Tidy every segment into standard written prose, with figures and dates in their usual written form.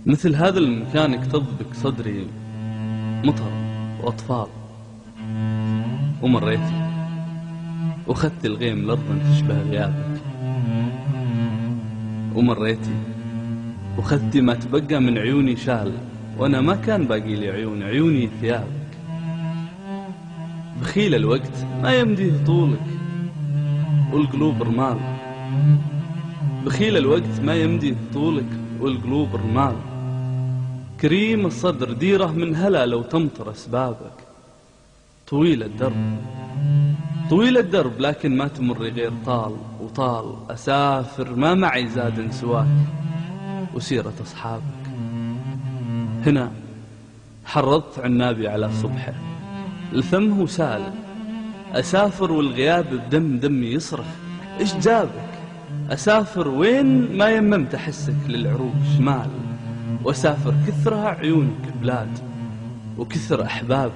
مثل هذا المكان يكتظ صدري مطر وأطفال، ومريت وخدت الغيم لأرض تشبه غيابك، ومريتي وخدتي ما تبقى من عيوني شال، وأنا ما كان باقي لي عيون، عيوني ثيابك. بخيل الوقت ما يمديه طولك والقلوب رمال، بخيل الوقت ما يمديه طولك والقلوب رمال. كريم الصدر ديره من هلا لو تمطر أسبابك. طويل الدرب طويل الدرب لكن ما تمري غير طال وطال. أسافر ما معي زاد سواك وسيرة أصحابك. هنا حرضت عنابي على صبحه لثمه سال. أسافر والغياب بدم دمي يصرخ إيش جابك. أسافر وين ما يممت أحسك للعروق شمال، وأسافر كثرها عيونك بلاد وكثر أحبابك.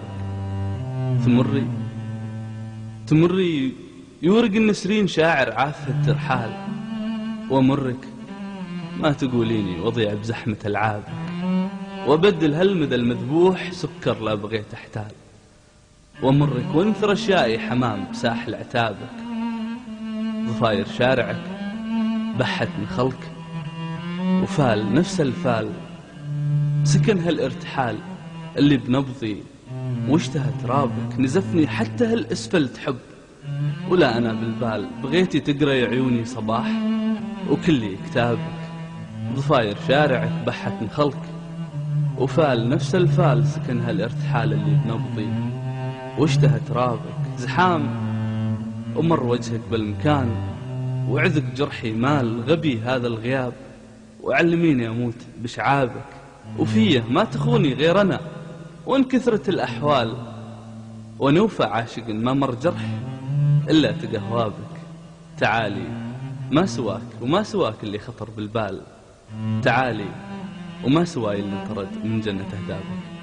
تمري يورق النسرين شاعر عافة الترحال، وأمرك ما تقوليني وضيع بزحمة ألعابك، وأبدل هالمدى المذبوح سكر لا بغيت أحتال. وأمرك وانثر أشيائي حمام بساحل عتابك. ضفاير شارعك بحت من خلق، وفال نفس الفال سكن هالارتحال اللي بنبضي واشتهى ترابك. نزفني حتى هالاسفلت حب ولا أنا بالبال. بغيتي تقرأي عيوني صباح وكلي كتابك. ضفاير شارعك بحت من خلق، وفال نفس الفال سكن هالارتحال اللي بنبضي واشتهى ترابك. زحام ومر وجهك بالمكان، وعذك جرحي مال غبي هذا الغياب. وعلميني أموت بشعابك، وفيه ما تخوني غير أنا وان كثرت الأحوال. ونوفى عاشق ما مر جرح إلا تقهوابك. تعالي ما سواك وما سواك اللي خطر بالبال. تعالي وما سواي اللي انطرد من جنة أهدابك.